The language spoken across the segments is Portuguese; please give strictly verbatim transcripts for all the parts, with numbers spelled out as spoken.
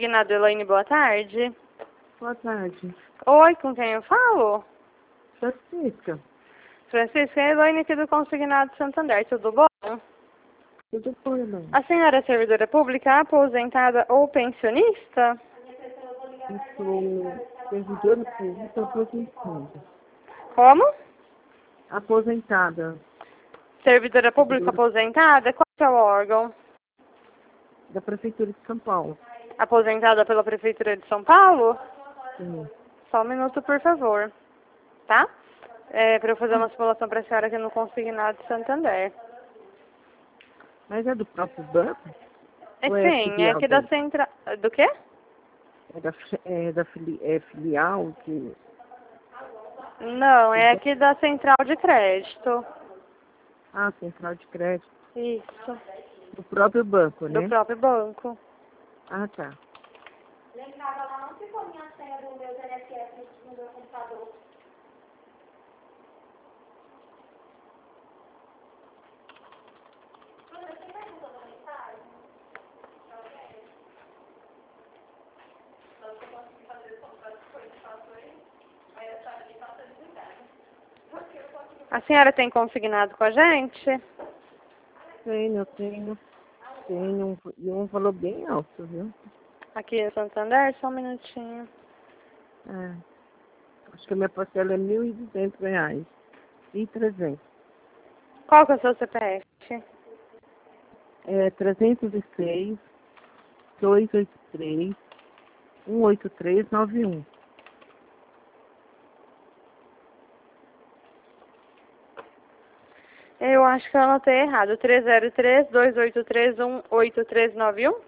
Consignado, Elaine, boa tarde. Boa tarde. Oi, com quem eu falo? Francisca. Francisca, é a Elaine aqui do Consignado Santander, tudo bom? Tudo bom, mãe? A senhora é servidora pública, aposentada ou pensionista? Eu sou servidora pública aposentada. Como? Aposentada. Servidora pública Servidora aposentada? Qual que é o órgão? da Prefeitura de São Paulo. Aposentada pela Prefeitura de São Paulo? Sim. Só um minuto, por favor. Tá? É, para eu fazer uma simulação para a senhora aqui no Consignado de Santander. Mas é do próprio banco? É, Ou é sim, é filial aqui da dele? central... Do quê? É da, fi- é da fili... é filial que... Não, é aqui da central de crédito. Ah, central de crédito. Isso. Do próprio banco, Do né? próprio banco. Ah, tá. Lembrava, ela não ficou minha senha do meu T N S S no meu computador. Você vai mandando mensagem? Só que eu consegui fazer esse contrato que foi de fato aí, aí eu estava de falta de verdade. Porque eu consegui. A senhora tem consignado com a gente? Tenho, eu tenho. Tenho um, e um valor bem alto, viu? Aqui em Santander, só um minutinho. É. Acho que a minha parcela é mil e duzentos reais. E trezentos. Qual que é o seu C P F? É trezentos e seis, duzentos e oitenta e três, cento e oitenta e três, noventa e um. Eu acho que eu anotei errado. três zero três, dois oito três, um oito três nove um?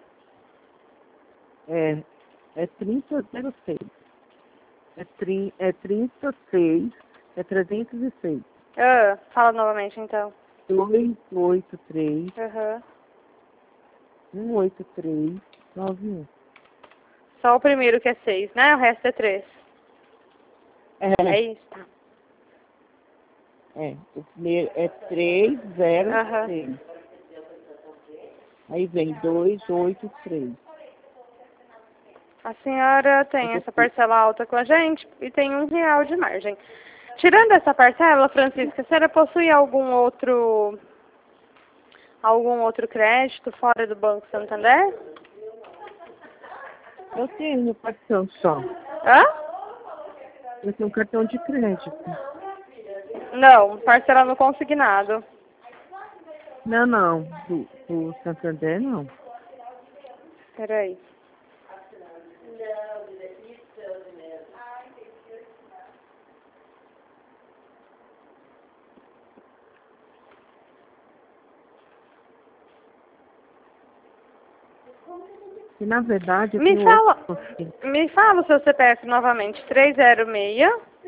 É, é trinta zero seis. É, tri, é trinta e seis, é trezentos e seis. Ah, fala novamente então. duzentos e oitenta e três, Aham. cento e oitenta e três, noventa e um. Só o primeiro que é seis, né? O resto é três. É É, isso, tá. é. O primeiro é trezentos e seis. Aí vem duzentos e oitenta e três. A senhora tem essa parcela alta com a gente e tem um real de margem. Tirando essa parcela, Francisca, a senhora possui algum outro algum outro crédito fora do Banco Santander? Eu tenho um cartão só. Hã? Eu tenho um cartão de crédito. Não, parcela no consignado. Não, não. Do, do Santander, não. Peraí. E, na verdade, eu Me tenho fala, outro. me fala o seu C P F novamente. três zero seis.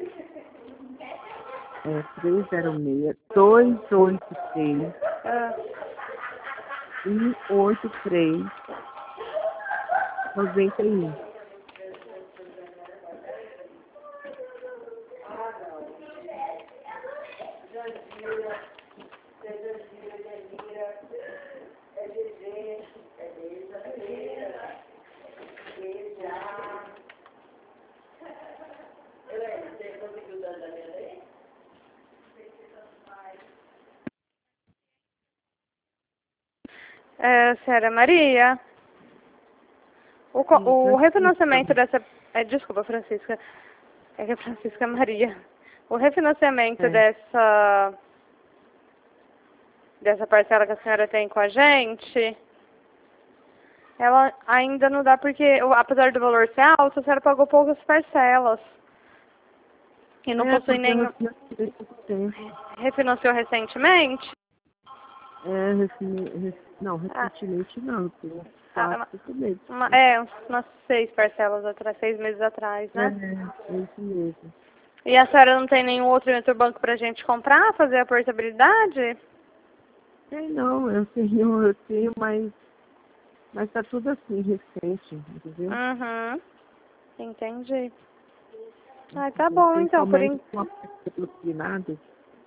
É trezentos e seis, duzentos e oitenta e seis, Ah, cento e oitenta e três, noventa e um. é, senhora Maria, o, co- Sim, o refinanciamento Francisca. dessa... é, desculpa, Francisca. É que é Francisca Maria. O refinanciamento É. dessa... dessa parcela que a senhora tem com a gente, ela ainda não dá porque, o- apesar do valor ser alto, a senhora pagou poucas parcelas. E não É, possui porque eu nenhum... refinanciei pouco tempo. Refinanciou recentemente? É, refine, ref, não, Ah, recentemente não. Tem uns ah, quatro, uma, cinco meses. uma- é, uns- umas seis parcelas atrás, seis meses atrás, É, né? é isso mesmo. E a senhora não tem nenhum outro em outro banco pra gente comprar, fazer a portabilidade? Tem não, eu tenho, eu tenho, mas, mas tá tudo assim, recente, entendeu? Uhum, entendi. Ah, tá Entendeu? bom então, por, Principalmente en... com a patrocinada.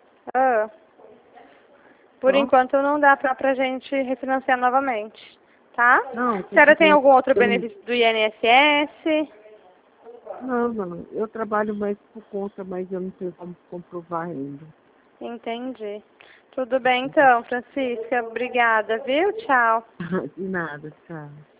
ah, por Ó, enquanto não dá pra, pra gente refinanciar novamente, tá? Não, A senhora tem eu- algum outro eu não- benefício do I N S S? Não, não. Eu trabalho mais por conta, mas eu não tenho como comprovar ainda. Entendi. Tudo bem então, Francisca. Obrigada, viu? Tchau. De nada, tchau.